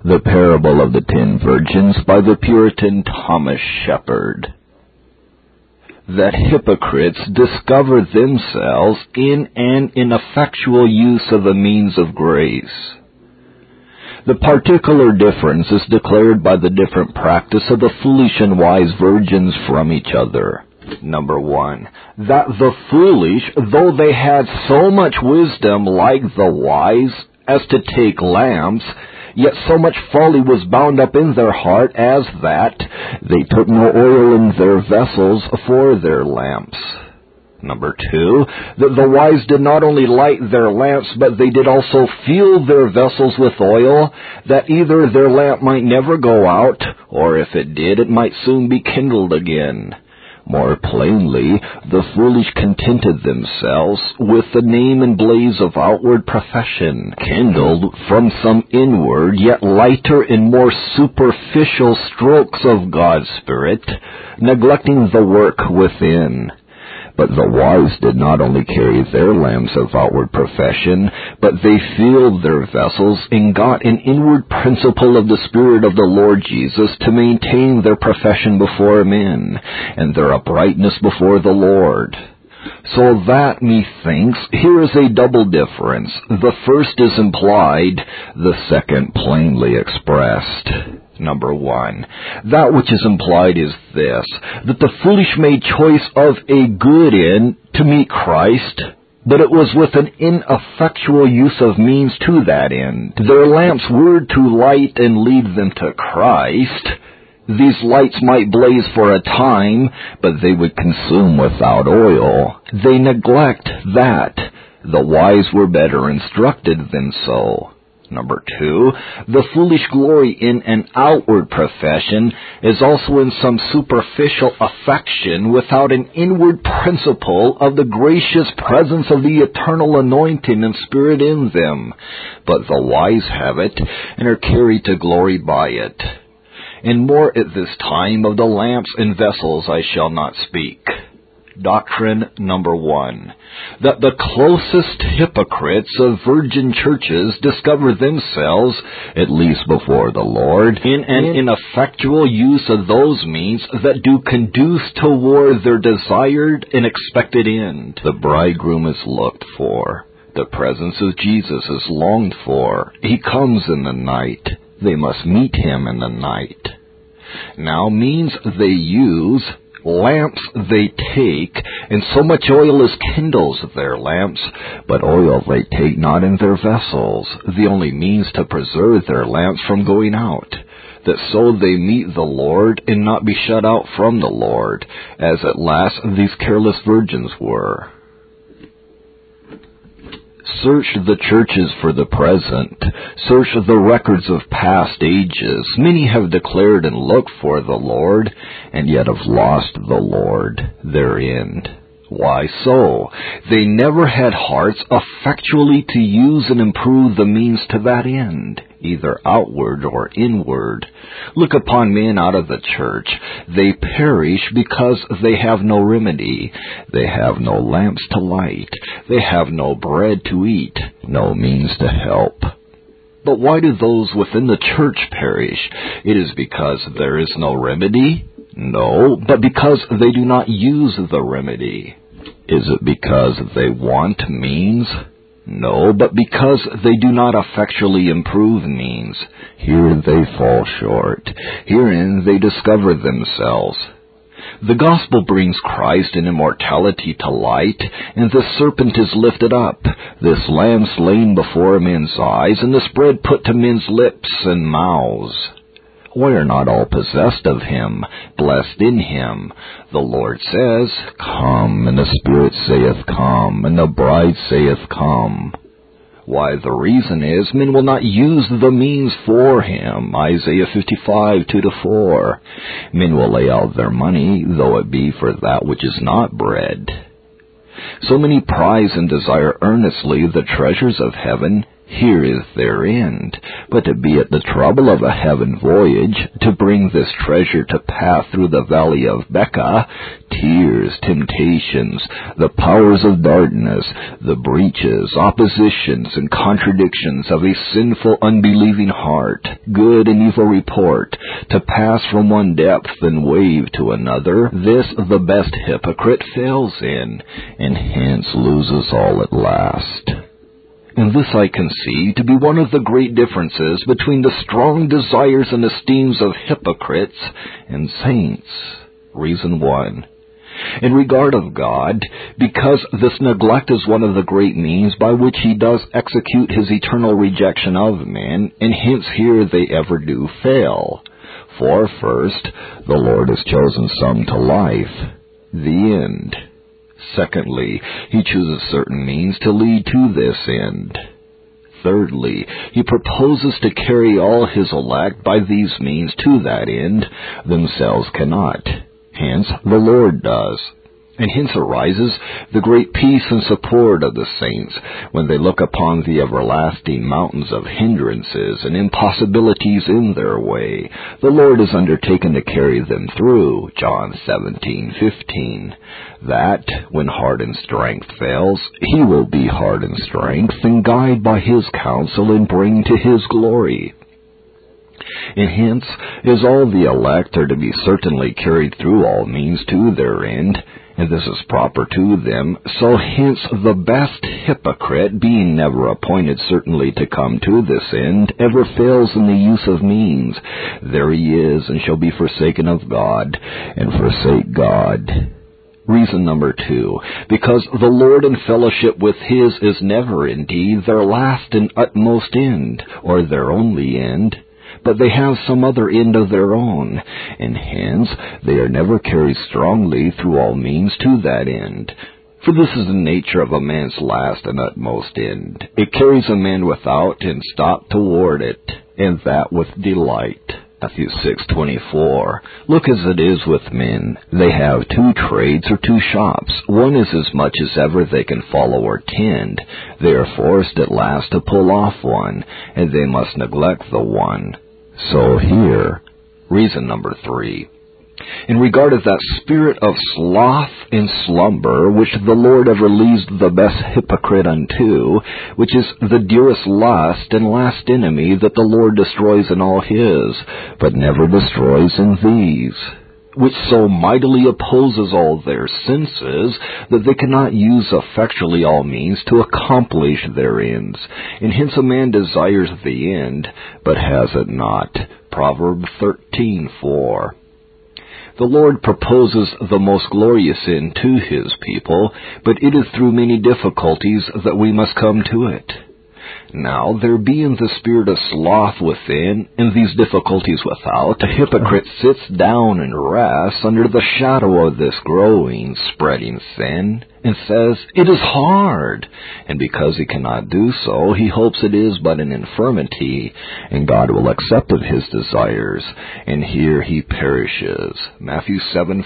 The Parable of the 10 Virgins by the Puritan Thomas Shepard. That hypocrites discover themselves in an ineffectual use of the means of grace. The particular difference is declared by the different practice of the foolish and wise virgins from each other. Number 1, that the foolish, though they had so much wisdom like the wise as to take lamps, yet so much folly was bound up in their heart as that they took no oil in their vessels for their lamps. Number 2, that the wise did not only light their lamps, but they did also fill their vessels with oil, that either their lamp might never go out, or if it did, it might soon be kindled again. More plainly, the foolish contented themselves with the name and blaze of outward profession, kindled from some inward, yet lighter and more superficial strokes of God's Spirit, neglecting the work within. But the wise did not only carry their lamps of outward profession, but they filled their vessels and got an inward principle of the Spirit of the Lord Jesus to maintain their profession before men, and their uprightness before the Lord. So that, methinks, here is a double difference. The first is implied, the second plainly expressed. Number 1, that which is implied is this, that the foolish made choice of a good end to meet Christ, but it was with an ineffectual use of means to that end. Their lamps were to light and lead them to Christ. These lights might blaze for a time, but they would consume without oil. They neglect that. The wise were better instructed than so. Number 2, the foolish glory in an outward profession is also in some superficial affection without an inward principle of the gracious presence of the eternal anointing and Spirit in them. But the wise have it and are carried to glory by it. And more at this time of the lamps and vessels I shall not speak. Doctrine number 1, that the closest hypocrites of virgin churches discover themselves, at least before the Lord, in an ineffectual use of those means that do conduce toward their desired and expected end. The bridegroom is looked for. The presence of Jesus is longed for. He comes in the night. They must meet him in the night. Now means they use, lamps they take, and so much oil as kindles their lamps, but oil they take not in their vessels, the only means to preserve their lamps from going out, that so they meet the Lord and not be shut out from the Lord, as at last these careless virgins were. Search the churches for the present. Search the records of past ages. Many have declared and looked for the Lord, and yet have lost the Lord therein. Why so? They never had hearts effectually to use and improve the means to that end, either outward or inward. Look upon men out of the church. They perish because they have no remedy. They have no lamps to light. They have no bread to eat, no means to help. But why do those within the church perish? It is because there is no remedy? No, but because they do not use the remedy. Is it because they want means? No, but because they do not effectually improve means. Here they fall short. Herein they discover themselves. The gospel brings Christ in immortality to light, and the serpent is lifted up, this lamb slain before men's eyes, and this bread put to men's lips and mouths. We are not all possessed of him, blessed in him. The Lord says, Come, and the Spirit saith, Come, and the bride saith, Come. Why, the reason is, men will not use the means for him. Isaiah 55, 2-4. Men will lay out their money, though it be for that which is not bread. So many prize and desire earnestly the treasures of heaven. Here is their end. But to be at the trouble of a heaven voyage, to bring this treasure to pass through the valley of Becca, tears, temptations, the powers of darkness, the breaches, oppositions, and contradictions of a sinful, unbelieving heart, good and evil report, to pass from one depth and wave to another, this the best hypocrite fails in, and hence loses all at last. And this I conceive to be one of the great differences between the strong desires and esteems of hypocrites and saints. Reason 1. In regard of God, because this neglect is one of the great means by which he does execute his eternal rejection of men, and hence here they ever do fail. For first, the Lord has chosen some to life, the end. Secondly, he chooses certain means to lead to this end. Thirdly, he proposes to carry all his elect by these means to that end, themselves cannot. Hence, the Lord does. And hence arises the great peace and support of the saints when they look upon the everlasting mountains of hindrances and impossibilities in their way. The Lord is undertaken to carry them through, John 17:15. That, when heart and strength fails, he will be heart and strength and guide by his counsel and bring to his glory. And hence, as all the elect are to be certainly carried through all means to their end, and this is proper to them, so hence the best hypocrite, being never appointed certainly to come to this end, ever fails in the use of means. There he is, and shall be forsaken of God, and forsake God. Reason number 2, because the Lord in fellowship with his is never indeed their last and utmost end, or their only end, but they have some other end of their own, and hence they are never carried strongly through all means to that end. For this is the nature of a man's last and utmost end. It carries a man without and stop toward it, and that with delight. Matthew 6:24. Look as it is with men. They have 2 trades or 2 shops. One is as much as ever they can follow or tend. They are forced at last to pull off one, and they must neglect the one. So here, reason number 3. In regard of that spirit of sloth and slumber, which the Lord ever leaves the best hypocrite unto, which is the dearest lust and last enemy that the Lord destroys in all his, but never destroys in these, which so mightily opposes all their senses, that they cannot use effectually all means to accomplish their ends. And hence a man desires the end, but has it not. Proverbs 13:4. The Lord proposes the most glorious end to his people, but it is through many difficulties that we must come to it. Now, there being the spirit of sloth within, and these difficulties without, a hypocrite sits down and rests under the shadow of this growing, spreading sin, and says, "It is hard." And because he cannot do so, he hopes it is but an infirmity, and God will accept of his desires, and here he perishes. Matthew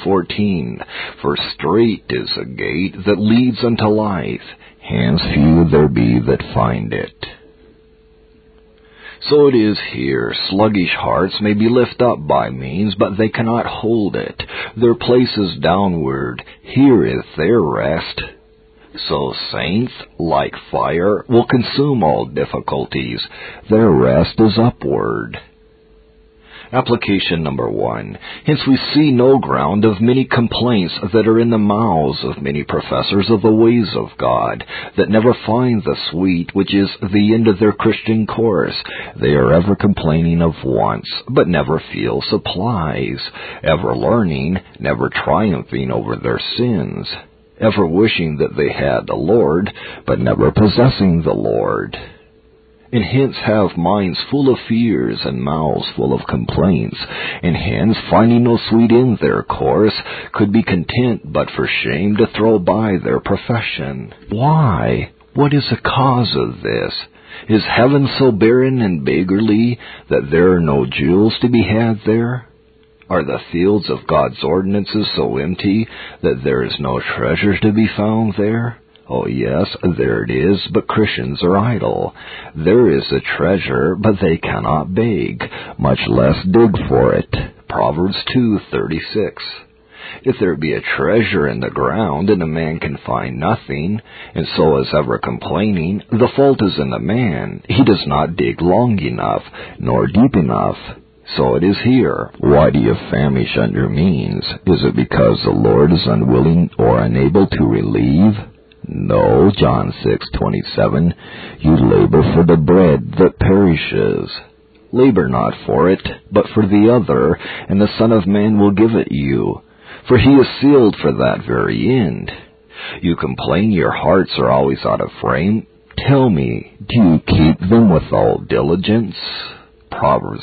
7:14. For strait is a gate that leads unto life, hence few there be that find it. So it is here. Sluggish hearts may be lifted up by means, but they cannot hold it. Their place is downward. Here is their rest. So saints, like fire, will consume all difficulties. Their rest is upward. Application number 1. Hence we see no ground of many complaints that are in the mouths of many professors of the ways of God, that never find the sweet, which is the end of their Christian course. They are ever complaining of wants, but never feel supplies, ever learning, never triumphing over their sins, ever wishing that they had the Lord, but never possessing the Lord. And hence have minds full of fears and mouths full of complaints, and hence, finding no sweet in their course, could be content but for shame to throw by their profession. Why? What is the cause of this? Is heaven so barren and beggarly that there are no jewels to be had there? Are the fields of God's ordinances so empty that there is no treasure to be found there? Oh yes, there it is, but Christians are idle. There is a treasure, but they cannot beg, much less dig for it. Proverbs 2:36. If there be a treasure in the ground, and a man can find nothing, and so is ever complaining, the fault is in the man. He does not dig long enough, nor deep enough. So it is here. Why do you famish on your means? Is it because the Lord is unwilling or unable to relieve? No, John 6:27. You labor for the bread that perishes. Labor not for it, but for the other, and the Son of Man will give it you. For he is sealed for that very end. You complain your hearts are always out of frame. Tell me, do you keep them with all diligence? Proverbs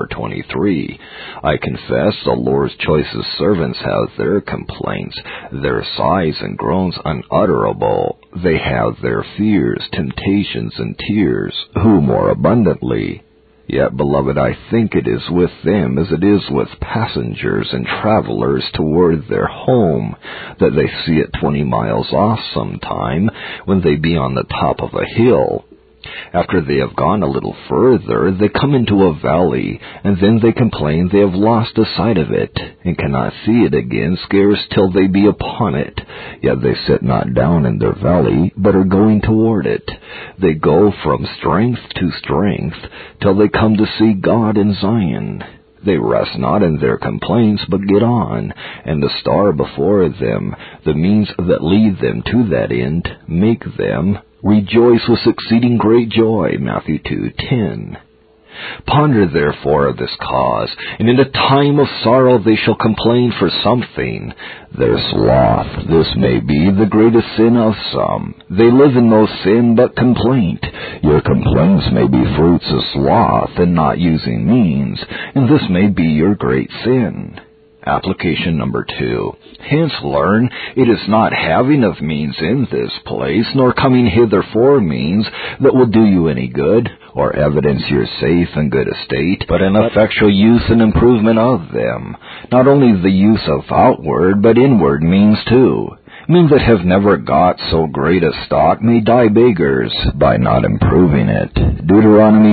4:23. I confess the Lord's choicest servants have their complaints, their sighs and groans unutterable. They have their fears, temptations, and tears, who more abundantly? Yet, beloved, I think it is with them as it is with passengers and travelers toward their home, that they see it 20 miles off sometime, when they be on the top of a hill. After they have gone a little further, they come into a valley, and then they complain they have lost a sight of it, and cannot see it again scarce till they be upon it. Yet they sit not down in their valley, but are going toward it. They go from strength to strength, till they come to see God in Zion. They rest not in their complaints, but get on, and the star before them, the means that lead them to that end, make them rejoice with exceeding great joy. Matthew 2:10. Ponder therefore of this cause, and in a time of sorrow they shall complain for something. Their sloth, this may be the greatest sin of some. They live in no sin but complaint. Your complaints may be fruits of sloth and not using means, and this may be your great sin. Application number 2. Hence learn, it is not having of means in this place, nor coming hither for means, that will do you any good, or evidence your safe and good estate, but an effectual use and improvement of them. Not only the use of outward, but inward means too. Men that have never got so great a stock may die beggars by not improving it. Deuteronomy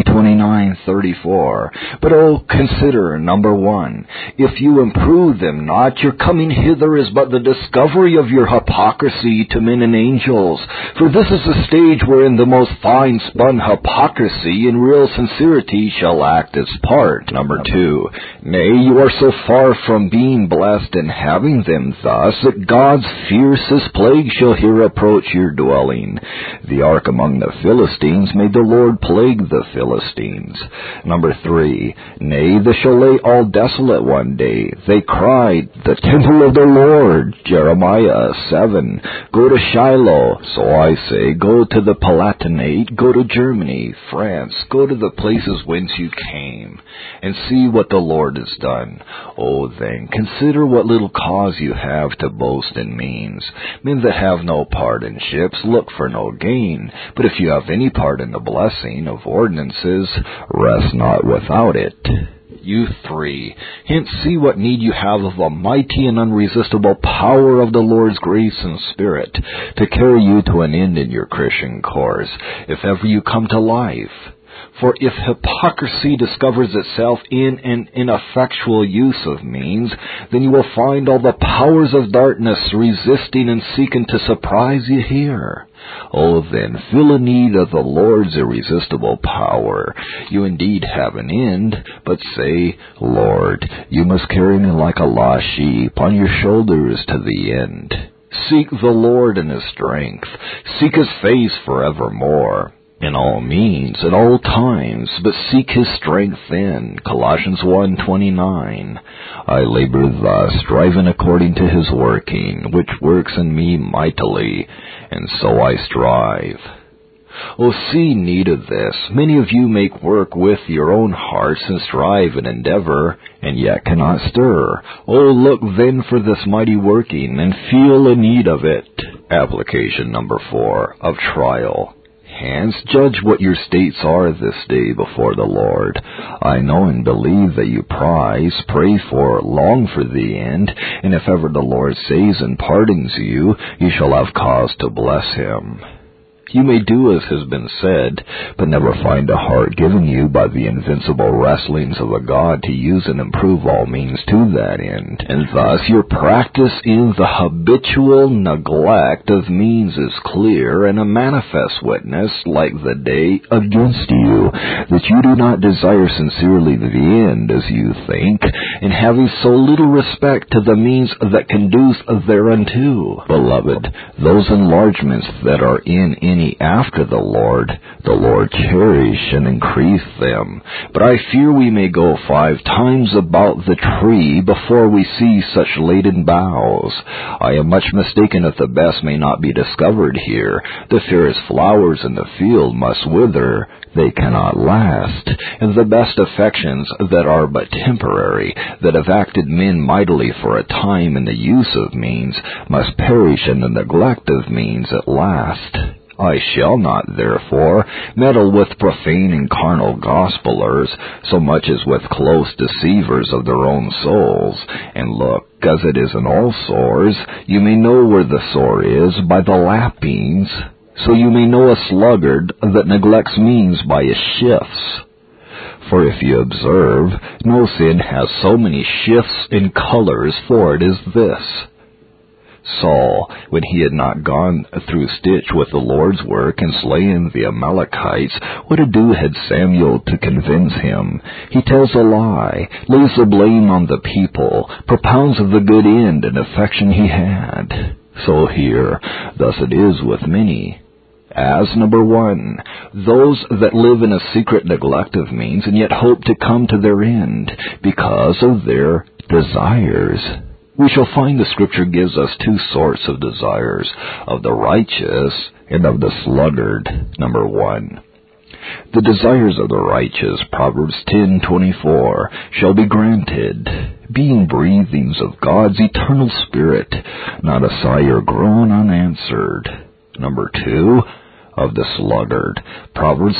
29:34. But consider, number 1, if you improve them not, your coming hither is but the discovery of your hypocrisy to men and angels. For this is the stage wherein the most fine-spun hypocrisy and real sincerity shall act its part. Number 2, nay, you are so far from being blessed in having them thus, that God's fierce this plague shall here approach your dwelling. The ark among the Philistines made the Lord plague the Philistines. Number 3, nay, they shall lay all desolate one day. They cried, the temple of the Lord. Jeremiah 7. Go to Shiloh. So I say, go to the Palatinate, go to Germany, France, go to the places whence you came, and see what the Lord has done. Oh, then, consider what little cause you have to boast in means. Men that have no part in ships look for no gain, but if you have any part in the blessing of ordinances, rest not without it. You 3. Hence see what need you have of the mighty and unresistible power of the Lord's grace and Spirit, to carry you to an end in your Christian course, if ever you come to life. For if hypocrisy discovers itself in an ineffectual use of means, then you will find all the powers of darkness resisting and seeking to surprise you here. Oh, then, feel a need of the Lord's irresistible power. You indeed have an end, but say, Lord, you must carry me like a lost sheep on your shoulders to the end. Seek the Lord in His strength. Seek His face forevermore. In all means, at all times, but seek His strength then. Colossians 1:29. I labor thus, striving according to His working, which works in me mightily, and so I strive. Oh, see need of this. Many of you make work with your own hearts and strive and endeavor, and yet cannot stir. Oh, look then for this mighty working, and feel a need of it. Application number 4, of trial. hands, judge what your states are this day before the Lord. I know and believe that you prize, pray for, long for the end, and if ever the Lord saves and pardons you, you shall have cause to bless him. You may do as has been said, but never find a heart given you by the invincible wrestlings of a God to use and improve all means to that end. And thus your practice in the habitual neglect of means is clear and a manifest witness, like the day, against you, that you do not desire sincerely the end, as you think, and having so little respect to the means that conduce thereunto. Beloved, those enlargements that are in any after the Lord cherish and increase them. But I fear we may go 5 times about the tree before we see such laden boughs. I am much mistaken if the best may not be discovered here. The fairest flowers in the field must wither, they cannot last, and the best affections that are but temporary, that have acted men mightily for a time in the use of means, must perish in the neglect of means at last. I shall not, therefore, meddle with profane and carnal gospelers, so much as with close deceivers of their own souls. And look, as it is in all sores, you may know where the sore is by the lappings, so you may know a sluggard that neglects means by his shifts. For if you observe, no sin has so many shifts in colors, for it is this. Saul, when he had not gone through stitch with the Lord's work and slain the Amalekites, what ado had Samuel to convince him? He tells a lie, lays the blame on the people, propounds of the good end and affection he had. So here, thus it is with many. As number 1, those that live in a secret neglect of means and yet hope to come to their end because of their desires. We shall find the Scripture gives us 2 sorts of desires, of the righteous and of the sluggard. Number 1. The desires of the righteous, Proverbs 10:24, shall be granted, being breathings of God's eternal Spirit, not a sigh or groan unanswered. Number 2. Of the sluggard, Proverbs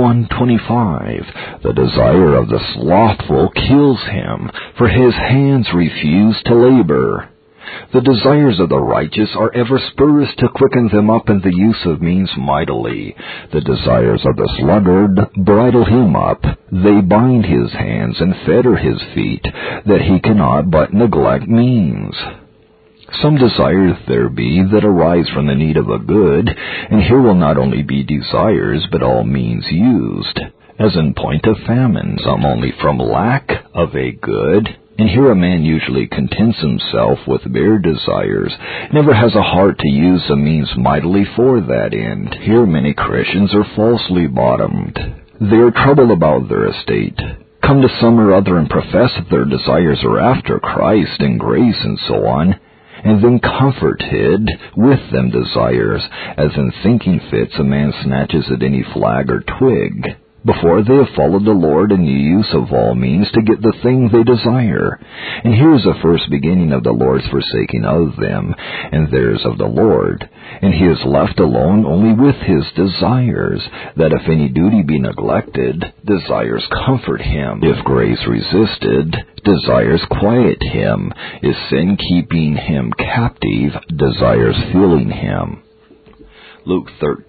21:25, the desire of the slothful kills him, for his hands refuse to labor. The desires of the righteous are ever spurs to quicken them up in the use of means mightily. The desires of the sluggard bridle him up, they bind his hands and fetter his feet, that he cannot but neglect means. Some desires there be that arise from the need of a good, and here will not only be desires, but all means used, as in point of famine, some only from lack of a good, and here a man usually contents himself with bare desires, never has a heart to use the means mightily for that end. Here many Christians are falsely bottomed. They are troubled about their estate, come to some or other and profess that their desires are after Christ and grace and so on, and then comforted with them desires, as in thinking fits a man snatches at any flag or twig, before they have followed the Lord in the use of all means to get the thing they desire. And here is the first beginning of the Lord's forsaking of them, and theirs of the Lord. And he is left alone only with his desires, that if any duty be neglected, desires comfort him. If grace resisted, desires quiet him. Is sin keeping him captive, desires fueling him. Luke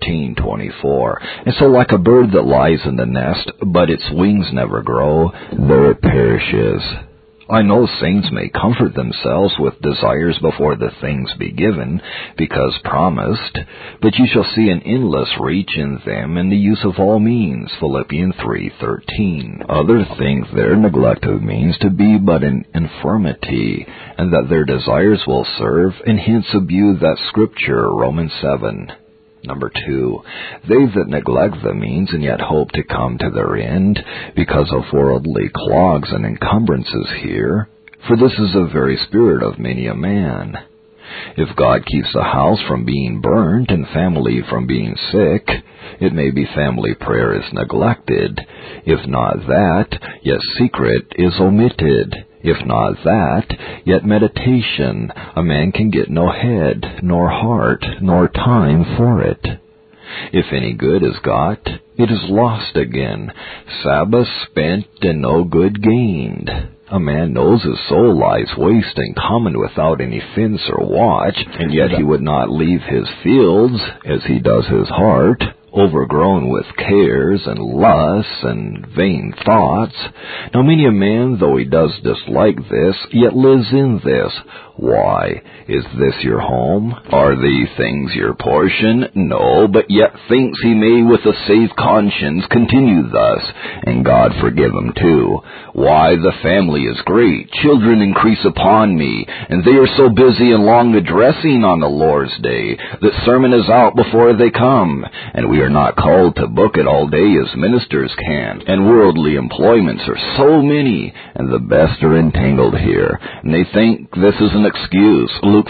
13:24. And so like a bird that lies in the nest, but its wings never grow, there it perishes. I know saints may comfort themselves with desires before the things be given, because promised, but you shall see an endless reach in them in the use of all means, Philippians 3:13. Others think their neglect of means to be but an infirmity, and that their desires will serve, and hence abuse that Scripture, Romans 7. Number 2, they that neglect the means and yet hope to come to their end, because of worldly clogs and encumbrances here, for this is the very spirit of many a man. If God keeps the house from being burnt and family from being sick, it may be family prayer is neglected. If not that, yet secret is omitted. If not that, yet meditation, a man can get no head, nor heart, nor time for it. If any good is got, it is lost again. Sabbath spent and no good gained. A man knows his soul lies waste and common without any fence or watch, and yet he would not leave his fields as he does his heart, overgrown with cares and lusts and vain thoughts. Now many a man, though he does dislike this, yet lives in this. Why? Is this your home? Are these things your portion? No, but yet thinks he may with a safe conscience continue thus, and God forgive him too. Why, the family is great, children increase upon me, and they are so busy and long addressing on the Lord's day, that sermon is out before they come, and we are not called to book it all day as ministers can, and worldly employments are so many, and the best are entangled here, and they think this is an excuse. Luke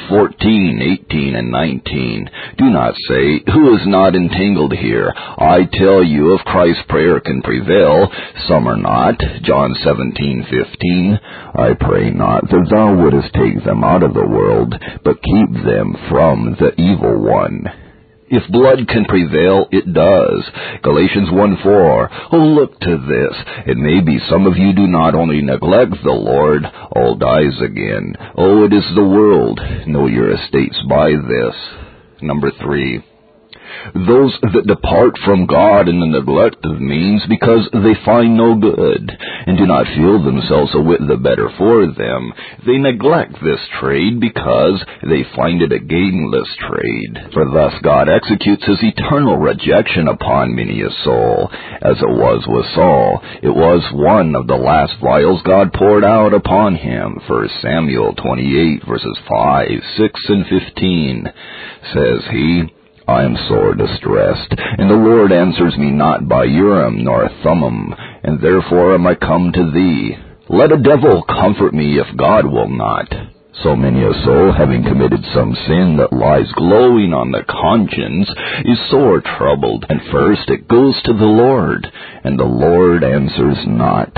14:18 and 19. Do not say, who is not entangled here? I tell you, if Christ's prayer can prevail, some are not. John 17:15. I pray not that thou wouldest take them out of the world, but keep them from the evil one. If blood can prevail, it does. Galatians 1:4. Oh, look to this. It may be some of you do not only neglect the Lord, all dies again. Oh, it is the world. Know your estates by this. Number 3. Those that depart from God in the neglect of means because they find no good, and do not feel themselves a whit the better for them. They neglect this trade because they find it a gainless trade. For thus God executes his eternal rejection upon many a soul, as it was with Saul. It was one of the last vials God poured out upon him. 1 Samuel 28, verses 5, 6, and 15. Says he, I am sore distressed, and the Lord answers me not by Urim nor Thummim, and therefore am I come to thee. Let a devil comfort me if God will not. So many a soul, having committed some sin that lies glowing on the conscience, is sore troubled, and first it goes to the Lord, and the Lord answers not.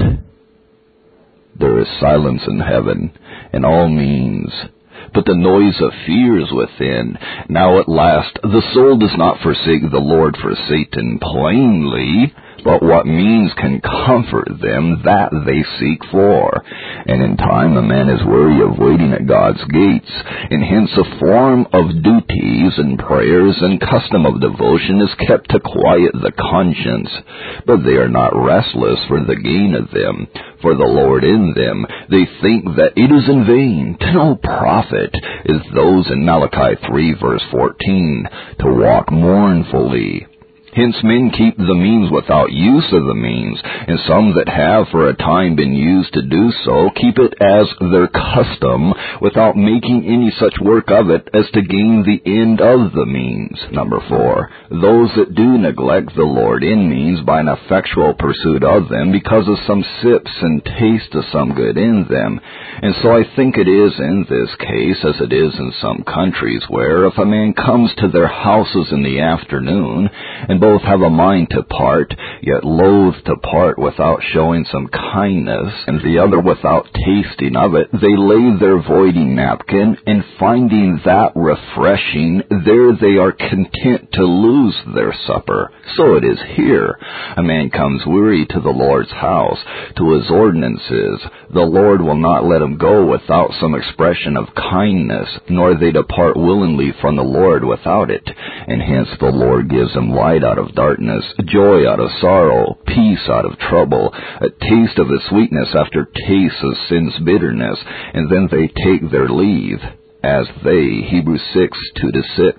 There is silence in heaven, and all means, but the noise of fear is within. Now at last the soul does not forsake the Lord for Satan plainly, but what means can comfort them, that they seek for. And in time a man is weary of waiting at God's gates, and hence a form of duties and prayers and custom of devotion is kept to quiet the conscience. But they are not restless for the gain of them, for the Lord in them. They think that it is in vain, to no profit, as those in Malachi 3 verse 14, to walk mournfully. Hence men keep the means without use of the means, and some that have for a time been used to do so keep it as their custom without making any such work of it as to gain the end of the means. Number 4. Those that do neglect the Lord in means by an effectual pursuit of them because of some sips and taste of some good in them. And so I think it is in this case as it is in some countries where if a man comes to their houses in the afternoon and both have a mind to part, yet loath to part without showing some kindness, and the other without tasting of it, they lay their voiding napkin, and finding that refreshing, there they are content to lose their supper. So it is here. A man comes weary to the Lord's house, to his ordinances. The Lord will not let him go without some expression of kindness, nor they depart willingly from the Lord without it. And hence the Lord gives them light out of darkness, joy out of sorrow, peace out of trouble, a taste of his sweetness after taste of sin's bitterness, and then they take their leave, as they, Hebrews 6, 2-6.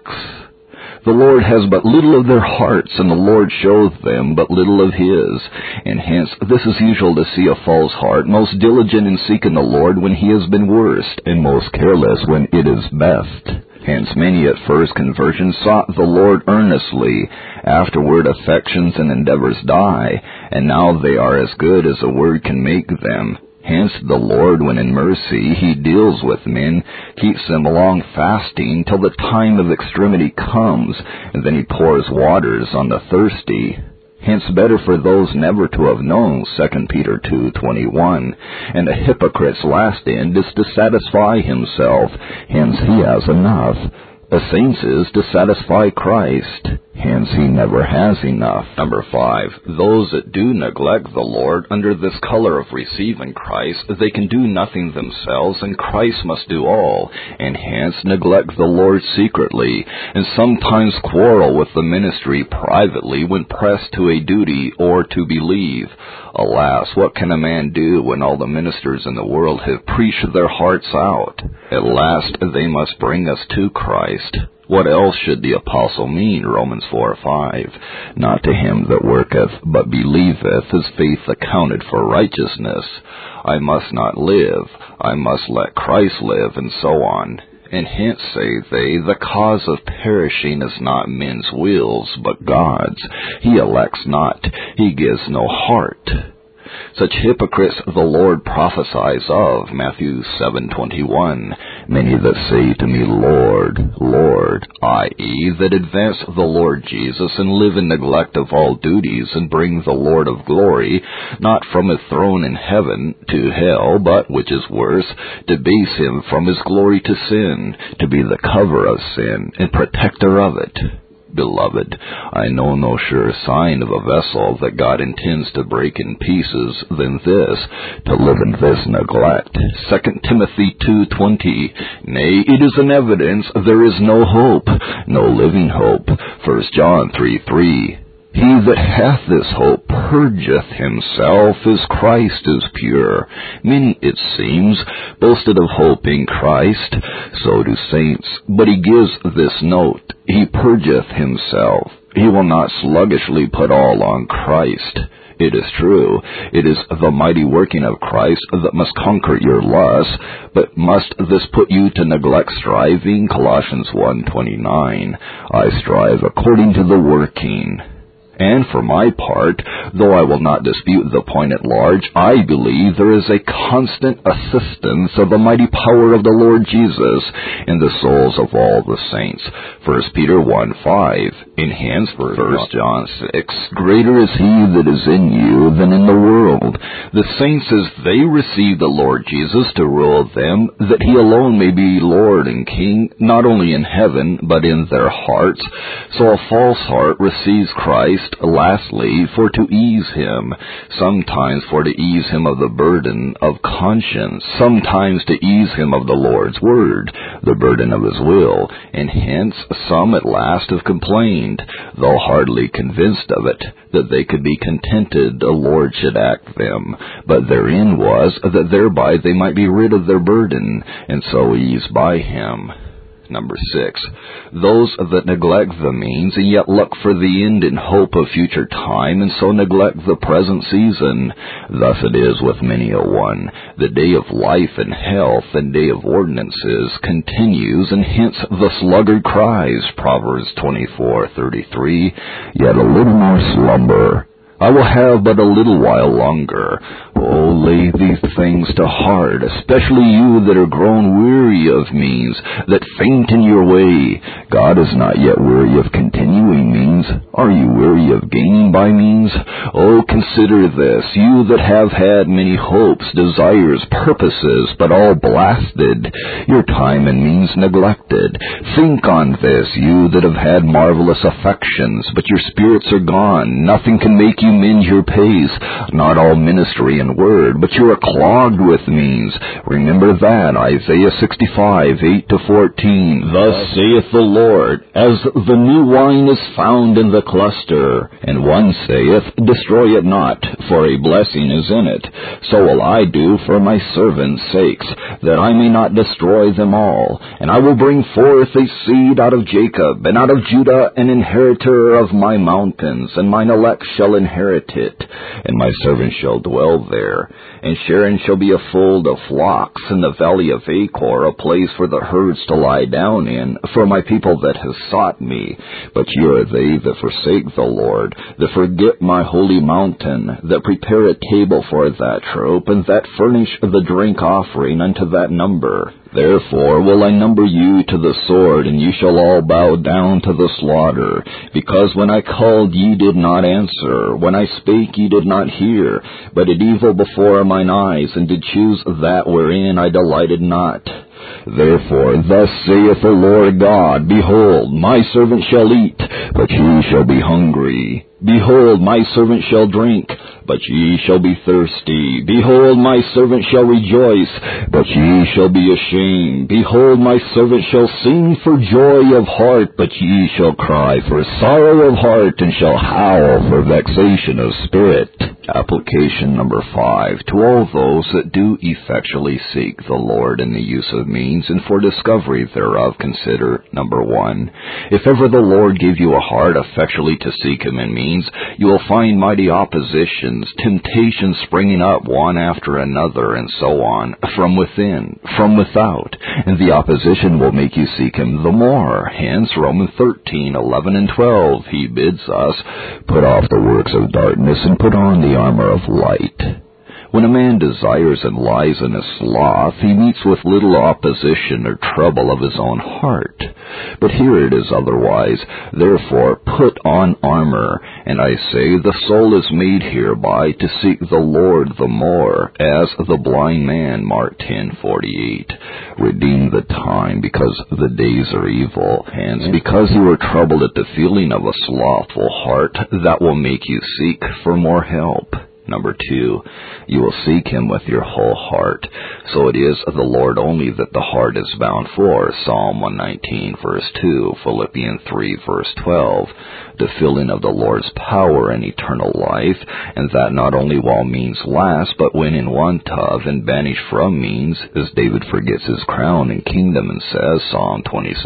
The Lord has but little of their hearts, and the Lord shows them but little of his. And hence this is usual to see a false heart, most diligent in seeking the Lord when he has been worst, and most careless when it is best. Hence many at first conversion sought the Lord earnestly, afterward affections and endeavors die, and now they are as good as a word can make them. Hence the Lord, when in mercy he deals with men, keeps them long fasting till the time of extremity comes, and then he pours waters on the thirsty. Hence better for those never to have known, 2 Peter 2:21. And a hypocrite's last end is to satisfy himself, hence he has enough. A saint's is to satisfy Christ. Hence he never has enough. Number 5. Those that do neglect the Lord under this color of receiving Christ, they can do nothing themselves, and Christ must do all, and hence neglect the Lord secretly, and sometimes quarrel with the ministry privately when pressed to a duty or to believe. Alas, what can a man do when all the ministers in the world have preached their hearts out? At last they must bring us to Christ. What else should the apostle mean? Romans 4:5. Not to him that worketh, but believeth, his faith accounted for righteousness. I must not live, I must let Christ live, and so on. And hence, say they, the cause of perishing is not men's wills, but God's. He elects not, he gives no heart. Such hypocrites the Lord prophesies of, Matthew 7:21. Many that say to me, Lord, Lord, i.e., that advance the Lord Jesus and live in neglect of all duties and bring the Lord of glory, not from his throne in heaven to hell, but, which is worse, debase him from his glory to sin, to be the cover of sin and protector of it. Beloved, I know no surer sign of a vessel that God intends to break in pieces than this, to live in this neglect. 2 Timothy 2:20. Nay, it is an evidence there is no hope, no living hope. 1 John 3:3. He that hath this hope purgeth himself as Christ is pure. Many, it seems, boasted of hope in Christ, so do saints. But he gives this note, he purgeth himself. He will not sluggishly put all on Christ. It is true, it is the mighty working of Christ that must conquer your lusts, but must this put you to neglect striving? Colossians 1:29. I strive according to the working. And for my part, though I will not dispute the point at large, I believe there is a constant assistance of the mighty power of the Lord Jesus in the souls of all the saints. 1 Peter 1:5. In hence, 1 John 6, greater is he that is in you than in the world. The saints, as they receive the Lord Jesus to rule them, that he alone may be Lord and King, not only in heaven, but in their hearts. So a false heart receives Christ, lastly, for to ease him, sometimes for to ease him of the burden of conscience, sometimes to ease him of the Lord's word, the burden of his will, and hence some at last have complained, though hardly convinced of it, that they could be contented the Lord should act them, but therein was that thereby they might be rid of their burden, and so eased by him. Number 6, those that neglect the means and yet look for the end in hope of future time, and so neglect the present season. Thus it is with many a one. The day of life and health and day of ordinances continues, and hence the sluggard cries, Proverbs 24:33, yet a little more slumber. I will have but a little while longer. Oh, lay these things to heart, especially you that are grown weary of means, that faint in your way. God is not yet weary of continuing means. Are you weary of gaining by means? Oh, consider this, you that have had many hopes, desires, purposes, but all blasted, your time and means neglected. Think on this, you that have had marvelous affections, but your spirits are gone. Nothing can make you mend your pace, not all ministry and word, but you are clogged with means. Remember that, Isaiah 65:8-14. Thus saith the Lord, as the new wine is found in the cluster, and one saith, destroy it not, for a blessing is in it. So will I do for my servants' sakes, that I may not destroy them all. And I will bring forth a seed out of Jacob, and out of Judah an inheritor of my mountains, and mine elect shall inherit it, and my servants shall dwell there. And Sharon shall be a fold of flocks, and the valley of Achor a place for the herds to lie down in, for my people that have sought me. But ye are they that forsake the Lord, that forget my holy mountain, that prepare a table for that troop, and that furnish the drink offering unto that number. Therefore will I number you to the sword, and ye shall all bow down to the slaughter. Because when I called ye did not answer, when I spake ye did not hear, but did evil before mine eyes, and did choose that wherein I delighted not. Therefore, thus saith the Lord God, Behold, my servant shall eat, but ye shall be hungry. Behold, my servant shall drink, but ye shall be thirsty. Behold, my servant shall rejoice, but ye shall be ashamed. Behold, my servant shall sing for joy of heart, but ye shall cry for sorrow of heart, and shall howl for vexation of spirit. Application number 5. To all those that do effectually seek the Lord in the use of means, and for discovery thereof consider, number 1. If ever the Lord give you a heart effectually to seek Him in means, you will find mighty oppositions, temptations springing up one after another, and so on, from within, from without, and the opposition will make you seek Him the more. Hence, Romans 13:11 and 12, He bids us, Put off the works of darkness, and put on the armor of light. When a man desires and lies in a sloth, he meets with little opposition or trouble of his own heart. But here it is otherwise. Therefore, put on armor. And I say, the soul is made hereby to seek the Lord the more, as the blind man, Mark 10:48. Redeem the time, because the days are evil. Hence, because you are troubled at the feeling of a slothful heart, that will make you seek for more help. Number 2, you will seek Him with your whole heart. So it is the Lord only that the heart is bound for. Psalm 119, verse 2, Philippians 3, verse 12. The filling of the Lord's power and eternal life, and that not only while means last, but when in want of and banished from means, as David forgets his crown and kingdom and says, Psalm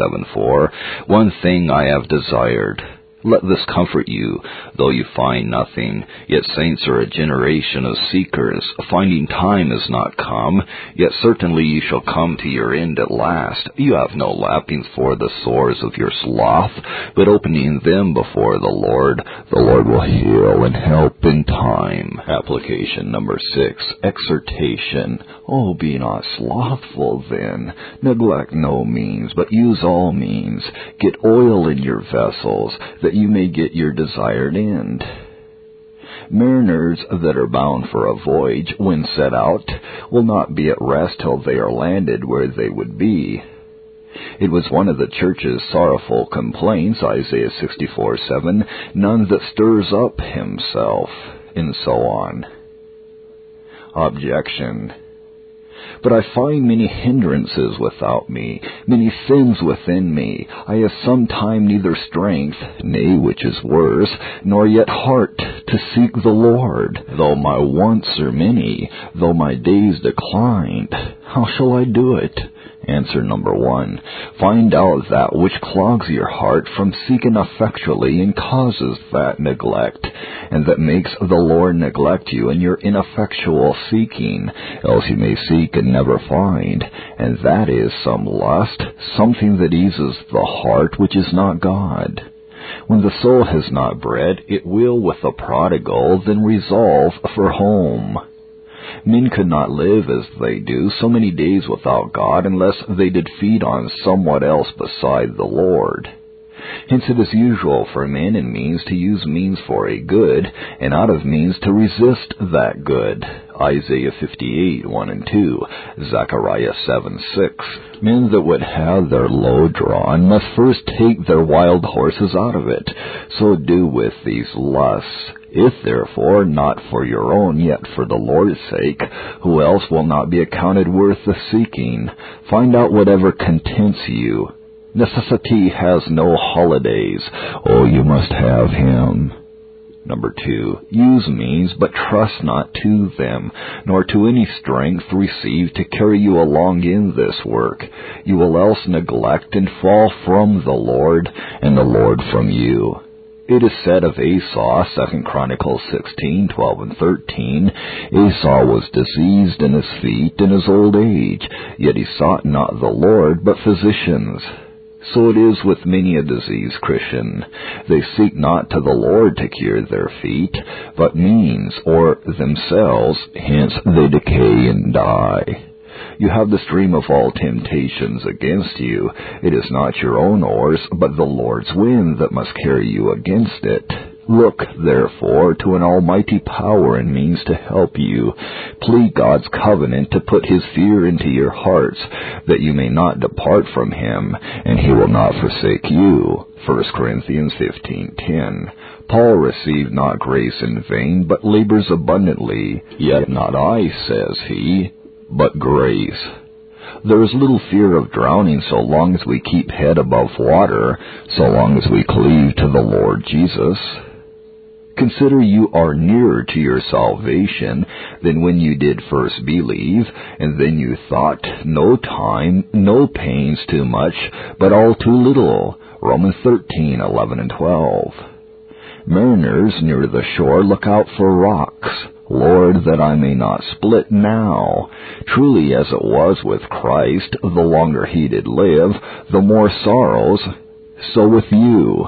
27:4, One thing I have desired. Let this comfort you, though you find nothing. Yet saints are a generation of seekers. Finding time is not come, yet certainly you shall come to your end at last. You have no lappings for the sores of your sloth, but opening them before the Lord will heal and help in time. Application number 6, exhortation. Oh, be not slothful then. Neglect no means, but use all means. Get oil in your vessels, that you may get your desired end. Mariners that are bound for a voyage, when set out, will not be at rest till they are landed where they would be. It was one of the church's sorrowful complaints, Isaiah 64:7, none that stirs up himself, and so on. Objection. But I find many hindrances without me, many sins within me. I have sometime neither strength, nay, which is worse, nor yet heart to seek the Lord. Though my wants are many, though my days declined, how shall I do it? Answer number 1. Find out that which clogs your heart from seeking effectually and causes that neglect, and that makes the Lord neglect you in your ineffectual seeking, else you may seek and never find, and that is some lust, something that eases the heart which is not God. When the soul has not bread, it will with the prodigal then resolve for home. Men could not live as they do so many days without God unless they did feed on somewhat else beside the Lord. Hence it is usual for men in means to use means for a good, and out of means to resist that good. Isaiah 58:1 and 2, Zechariah 7:6. Men that would have their load drawn must first take their wild horses out of it. So do with these lusts. If therefore not for your own, yet for the Lord's sake, who else will not be accounted worth the seeking? Find out whatever contents you. Necessity has no holidays. Oh, you must have Him. Number 2, use means, but trust not to them, nor to any strength received to carry you along in this work. You will else neglect and fall from the Lord, and the Lord from you. It is said of Esau, 2 Chronicles 16:12 and 13, Esau was diseased in his feet in his old age, yet he sought not the Lord, but physicians. So it is with many a diseased Christian. They seek not to the Lord to cure their feet, but means, or themselves, hence they decay and die. You have the stream of all temptations against you. It is not your own oars, but the Lord's wind that must carry you against it. Look, therefore, to an almighty power and means to help you. Plead God's covenant to put his fear into your hearts, that you may not depart from him, and he will not forsake you. 1 Corinthians 15:10. Paul received not grace in vain, but labors abundantly. Yet not I, says he, but grace. There is little fear of drowning so long as we keep head above water, so long as we cleave to the Lord Jesus. Consider you are nearer to your salvation than when you did first believe, and then you thought, no time, no pains too much, but all too little. Romans 13:11 and 12. Mariners near the shore look out for rocks. Lord, that I may not split now. Truly, as it was with Christ, the longer he did live, the more sorrows, so with you.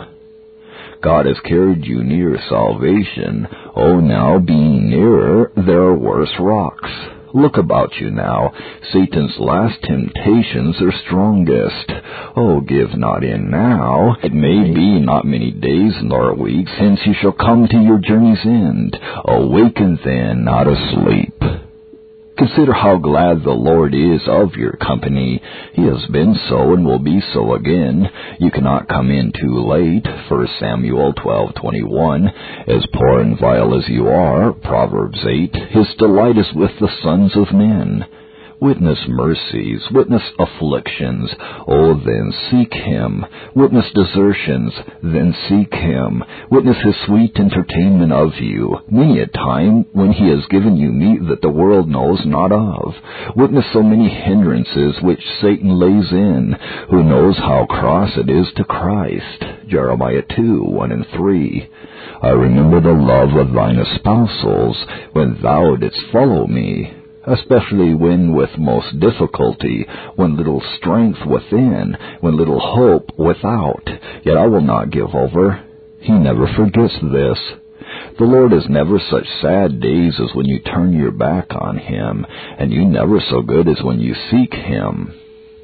God has carried you near salvation. Oh, now, being nearer, there are worse rocks. Look about you now. Satan's last temptations are strongest. Oh, give not in now. It may be not many days nor weeks, hence you shall come to your journey's end. Awaken then, not asleep. Consider how glad the Lord is of your company. He has been so and will be so again. You cannot come in too late. 1 Samuel 12:21. As poor and vile as you are, Proverbs 8. His delight is with the sons of men. Witness mercies, witness afflictions, oh, then seek him. Witness desertions, then seek him. Witness his sweet entertainment of you, many a time when he has given you meat that the world knows not of. Witness so many hindrances which Satan lays in, who knows how cross it is to Christ. Jeremiah 2:1 and 3. I remember the love of thine espousals, when thou didst follow me, especially when with most difficulty, when little strength within, when little hope without. Yet I will not give over. He never forgets this. The Lord has never such sad days as when you turn your back on him, and you never so good as when you seek him.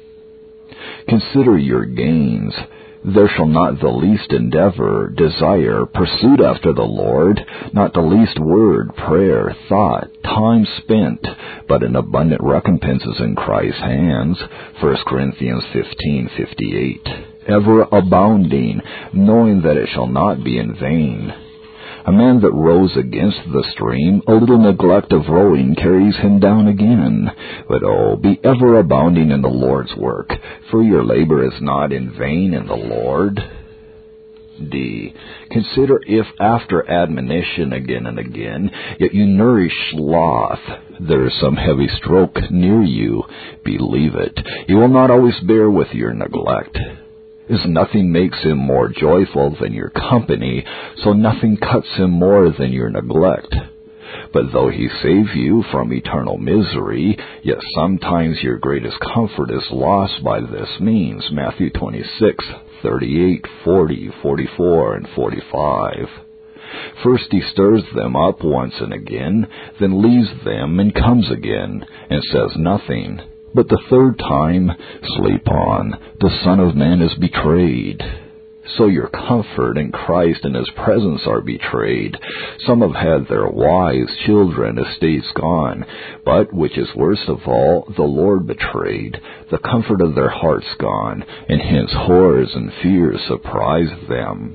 Consider your gains. There shall not the least endeavor, desire, pursuit after the Lord, not the least word, prayer, thought, time spent, but an abundant recompense is in Christ's hands. 1 Corinthians 15:58. Ever abounding, knowing that it shall not be in vain. A man that rows against the stream, a little neglect of rowing carries him down again. But oh, be ever abounding in the Lord's work, for your labor is not in vain in the Lord. D. Consider if after admonition again and again, yet you nourish sloth, there is some heavy stroke near you. Believe it. You will not always bear with your neglect. As nothing makes him more joyful than your company, so nothing cuts him more than your neglect. But though he save you from eternal misery, yet sometimes your greatest comfort is lost by this means. Matthew 26:38, 40, 44, and 45. First he stirs them up once and again, then leaves them and comes again, and says nothing. But the third time, sleep on, the Son of Man is betrayed. So your comfort in Christ and his presence are betrayed. Some have had their wives, children, estates gone, but, which is worst of all, the Lord betrayed, the comfort of their hearts gone, and hence horrors and fears surprise them.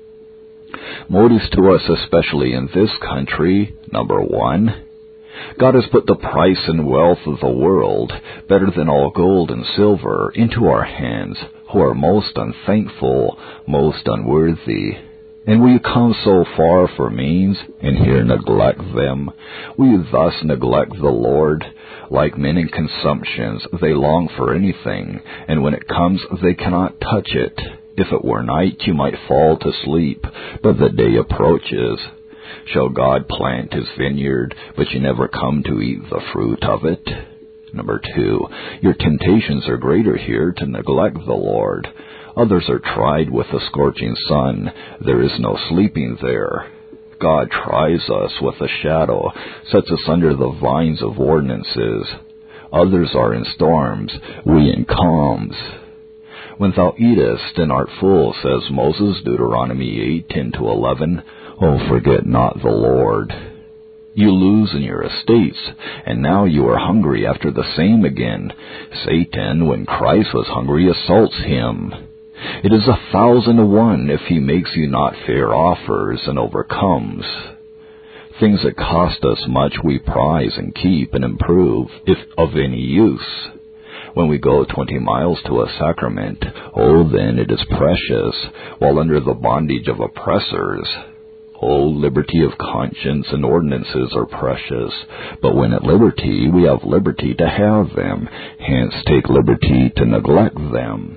Motives to us, especially in this country. Number 1. God has put the price and wealth of the world, better than all gold and silver, into our hands, who are most unthankful, most unworthy. And will you come so far for means, and here neglect them? Will you thus neglect the Lord? Like men in consumptions, they long for anything, and when it comes, they cannot touch it. If it were night, you might fall to sleep, but the day approaches. Shall God plant his vineyard, but you never come to eat the fruit of it? Number 2, your temptations are greater here to neglect the Lord. Others are tried with the scorching sun. There is no sleeping there. God tries us with a shadow, sets us under the vines of ordinances. Others are in storms, we in calms. When thou eatest and art full, says Moses, Deuteronomy 8:10-11, Oh, forget not the Lord. You lose in your estates, and now you are hungry after the same again. Satan, when Christ was hungry, assaults him. It is 1,000 to 1 if he makes you not fair offers and overcomes. Things that cost us much we prize and keep and improve, if of any use. When we go 20 miles to a sacrament, oh, then it is precious, while under the bondage of oppressors. Oh, liberty of conscience and ordinances are precious, but when at liberty, we have liberty to have them, hence take liberty to neglect them.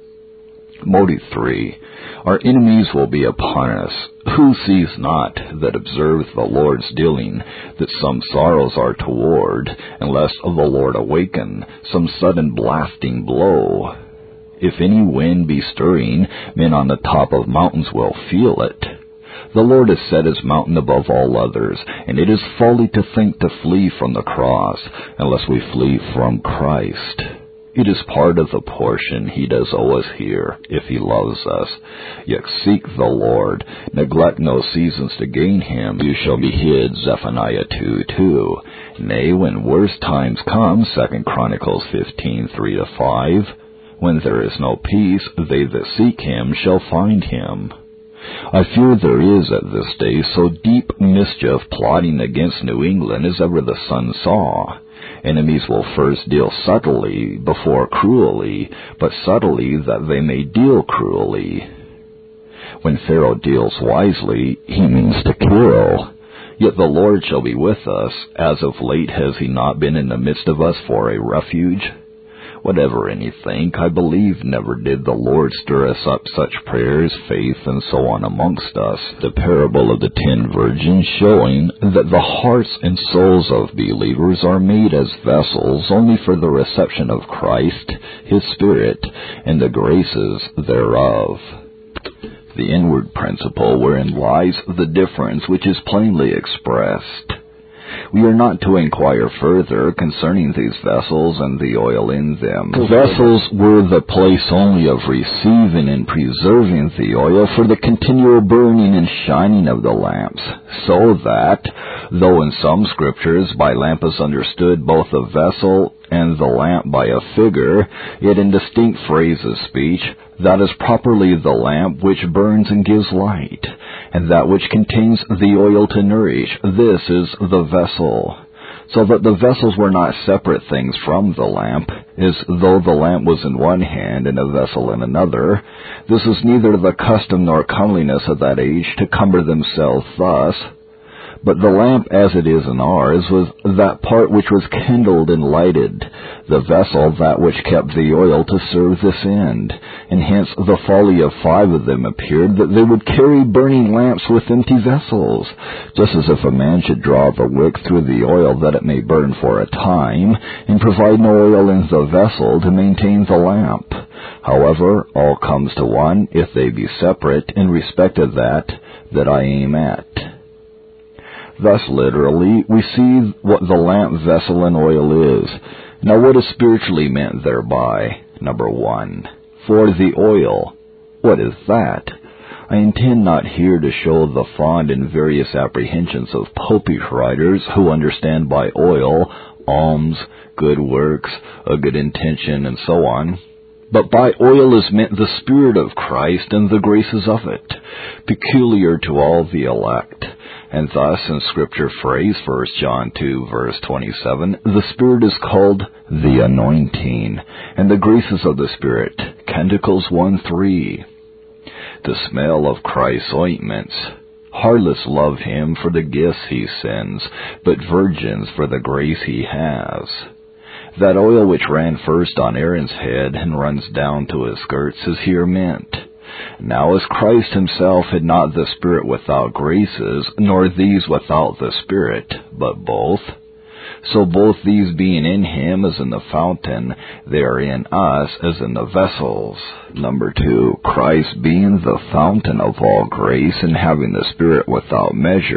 Motive 3. Our enemies will be upon us. Who sees not, that observes the Lord's dealing, that some sorrows are toward, unless the Lord awaken, some sudden blasting blow? If any wind be stirring, men on the top of mountains will feel it. The Lord has set his mountain above all others, and it is folly to think to flee from the cross, unless we flee from Christ. It is part of the portion he does owe us here, if he loves us. Yet seek the Lord, neglect no seasons to gain him. You shall be hid, Zephaniah 2:2. Nay, when worse times come, 2 Chronicles 15:3-5. When there is no peace, they that seek him shall find him. I fear there is at this day so deep mischief plotting against New England as ever the sun saw. Enemies will first deal subtly before cruelly, but subtly that they may deal cruelly. When Pharaoh deals wisely, he means to kill. Yet the Lord shall be with us, as of late has he not been in the midst of us for a refuge? Whatever any think, I believe never did the Lord stir us up such prayers, faith, and so on amongst us. The parable of the 10 virgins showing that the hearts and souls of believers are made as vessels only for the reception of Christ, his Spirit, and the graces thereof. The inward principle wherein lies the difference which is plainly expressed. We are not to inquire further concerning these vessels and the oil in them. The vessels were the place only of receiving and preserving the oil for the continual burning and shining of the lamps, so that, though in some scriptures by lamp is understood both the vessel and the lamp by a figure, yet in distinct phrase of speech, that is properly the lamp which burns and gives light, and that which contains the oil to nourish, this is the vessel. So that the vessels were not separate things from the lamp, as though the lamp was in one hand and a vessel in another. This is neither the custom nor comeliness of that age to cumber themselves thus. But the lamp, as it is in ours, was that part which was kindled and lighted, the vessel that which kept the oil to serve this end. And hence the folly of 5 of them appeared, that they would carry burning lamps with empty vessels, just as if a man should draw the wick through the oil that it may burn for a time, and provide no oil in the vessel to maintain the lamp. However, all comes to one, if they be separate, in respect of that I aim at. Thus, literally, we see what the lamp, vessel, and oil is. Now, what is spiritually meant thereby? Number 1. For the oil. What is that? I intend not here to show the fond and various apprehensions of popish writers who understand by oil, alms, good works, a good intention, and so on. But by oil is meant the Spirit of Christ and the graces of it, peculiar to all the elect. And thus, in Scripture phrase, 1 John 2, verse 27, the Spirit is called the anointing, and the graces of the Spirit, Canticles 1:3. The smell of Christ's ointments. Harlots love him for the gifts he sends, but virgins for the grace he has. That oil which ran first on Aaron's head and runs down to his skirts is here meant. Now as Christ himself had not the Spirit without graces, nor these without the Spirit, but both, so both these being in him as in the fountain, they are in us as in the vessels. Number 2, Christ being the fountain of all grace and having the Spirit without measure,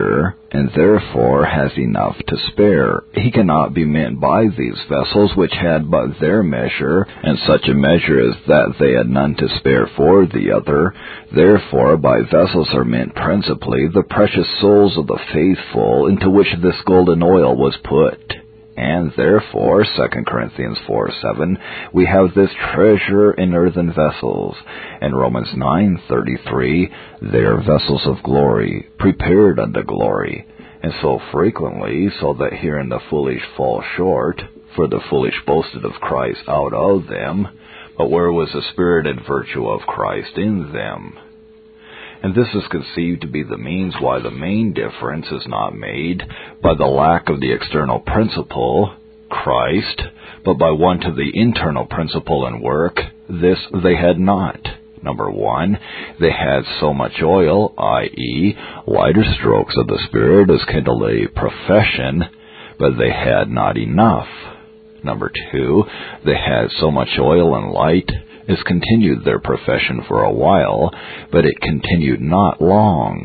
and therefore has enough to spare. He cannot be meant by these vessels which had but their measure, and such a measure as that they had none to spare for the other. Therefore by vessels are meant principally the precious souls of the faithful, into which this golden oil was put. And therefore, 2 Corinthians 4:7, we have this treasure in earthen vessels. And Romans 9:33, they are vessels of glory, prepared unto glory. And so frequently, so that herein the foolish fall short, for the foolish boasted of Christ out of them, but where was the spirit and virtue of Christ in them? And this is conceived to be the means why the main difference is not made by the lack of the external principle, Christ, but by want of the internal principle and work. This they had not. Number 1, they had so much oil, i.e., lighter strokes of the Spirit as kindled a profession, but they had not enough. Number 2, they had so much oil and light as continued their profession for a while, but it continued not long.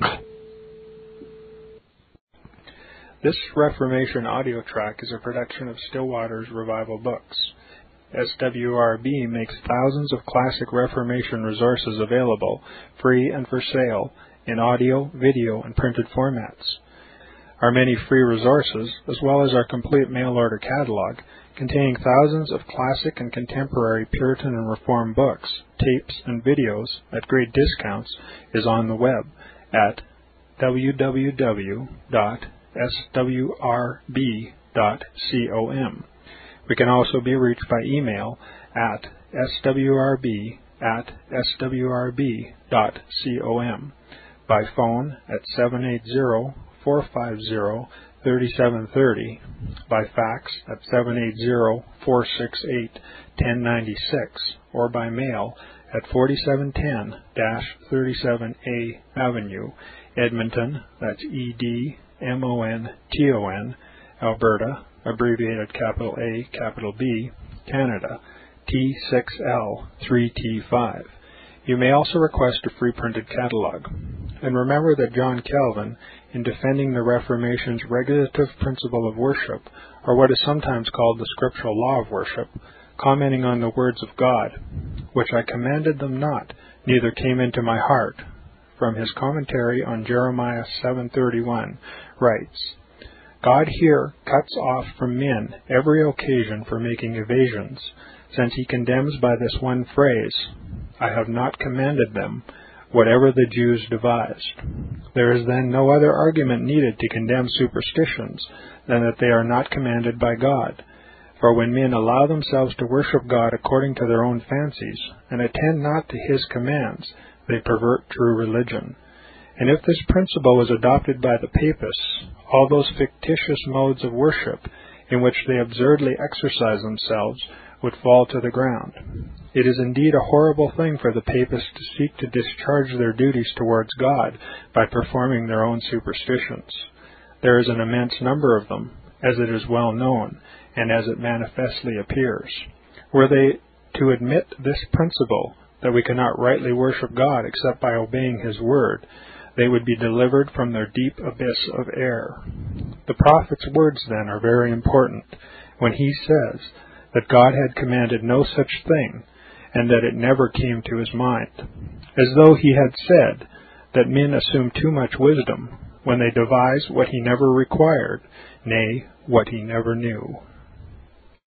This Reformation audio track is a production of Stillwater's Revival Books. SWRB makes thousands of classic Reformation resources available, free and for sale, in audio, video, and printed formats. Our many free resources, as well as our complete mail-order catalog, containing thousands of classic and contemporary Puritan and Reformed books, tapes, and videos at great discounts, is on the web at www.swrb.com. We can also be reached by email at swrb@swrb.com, by phone at 780-450-3730, by fax at 780-468-1096, or by mail at 4710-37A Avenue, Edmonton, that's Edmonton, Alberta, abbreviated capital A, capital B, Canada, T6L3T5. You may also request a free printed catalog. And remember that John Calvin, in defending the Reformation's regulative principle of worship, or what is sometimes called the scriptural law of worship, commenting on the words of God, which I commanded them not, neither came into my heart, from his commentary on Jeremiah 7:31, writes, God here cuts off from men every occasion for making evasions, since he condemns by this one phrase, I have not commanded them, whatever the Jews devised. There is then no other argument needed to condemn superstitions than that they are not commanded by God. For when men allow themselves to worship God according to their own fancies, and attend not to his commands, they pervert true religion. And if this principle is adopted by the papists, all those fictitious modes of worship in which they absurdly exercise themselves would fall to the ground. It is indeed a horrible thing for the papists to seek to discharge their duties towards God by performing their own superstitions. There is an immense number of them, as it is well known, and as it manifestly appears. Were they to admit this principle, that we cannot rightly worship God except by obeying his word, they would be delivered from their deep abyss of error. The prophet's words, then, are very important, when he says that God had commanded no such thing, and that it never came to his mind, as though he had said that men assume too much wisdom when they devise what he never required, nay, what he never knew.